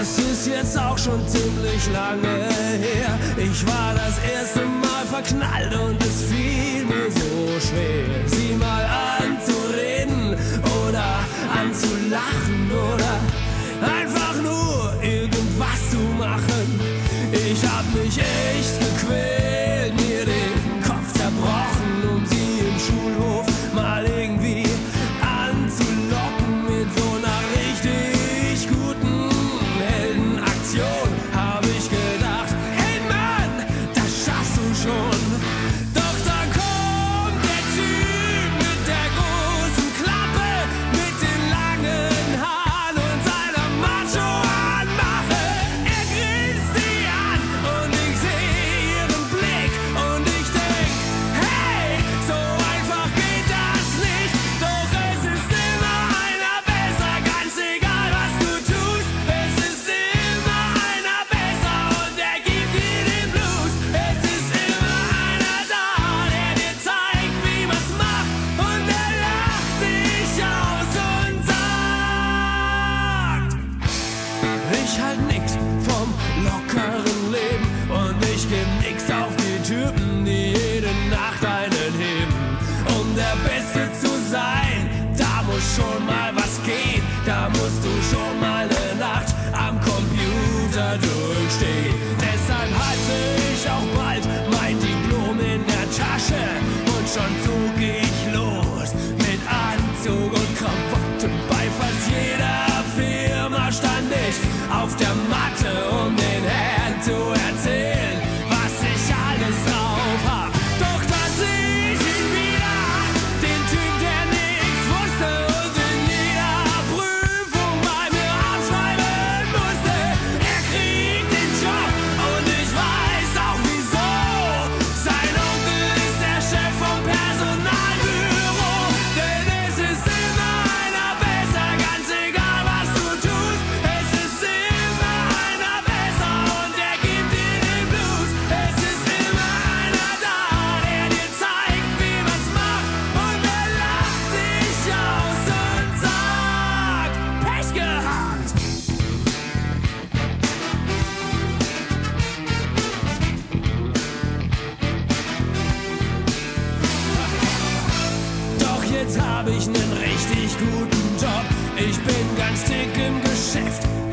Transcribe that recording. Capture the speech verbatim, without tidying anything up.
Das ist jetzt auch schon ziemlich lange her. Ich war das erste Mal verknallt und es fiel mir so schwer, sie mal anzureden oder anzulachen oder einfach nur irgendwas zu machen. Ich hab mich echt gequält, mir den Kopf zerbrochen, um sie im Schulhof mal irgendwie anzulocken mit so einer richtig guten Heldenaktion. Hab ich gedacht, hey Mann, das schaffst du schon. Doch dann kommt der Typ mit der großen Klappe, mit den langen Haaren und seiner Macho-Anmache. Er grinst sie an und ich seh ihren Blick und ich denk, hey, so einfach geht das nicht. Doch es ist immer einer besser, ganz egal was du tust. Es ist immer einer besser und er gibt dir den Blues. Es ist immer einer da, der dir zeigt, wie man's macht, und er lacht dich aus und sagt: Ich halt nix vom lockeren Leben und ich geb nix auf die Typen, die jede Nacht einen heben. Um der Beste zu sein, da muss schon mal was gehen. Da musst du schon mal ne Nacht am Computer durchstehen. Deshalb hatte ich auch bald mein Diplom in der Tasche und schon zog ich los mit Anzug und Krawatte. Bei fast jeder Firma stand ich auf der Matte, um den Herren zu erzählen, was ich alles drauf hab. Doch da seh ich ihn wieder, den Typ, der nix wusste und in jeder Prüfung bei mir abschreiben musste. Er kriegt den Job und ich weiß auch wieso. Sein Onkel ist der Chef vom Personalbüro. Denn es ist immer einer besser, ganz egal was du tust. Es ist immer einer besser und er gibt dir den Blues. Es ist immer einer da, der dir zeigt, wie man's macht, und er lacht dich aus und sagt: Pech gehabt! Doch jetzt hab ich nen richtig guten Job. Ich bin ganz dick im Geschäft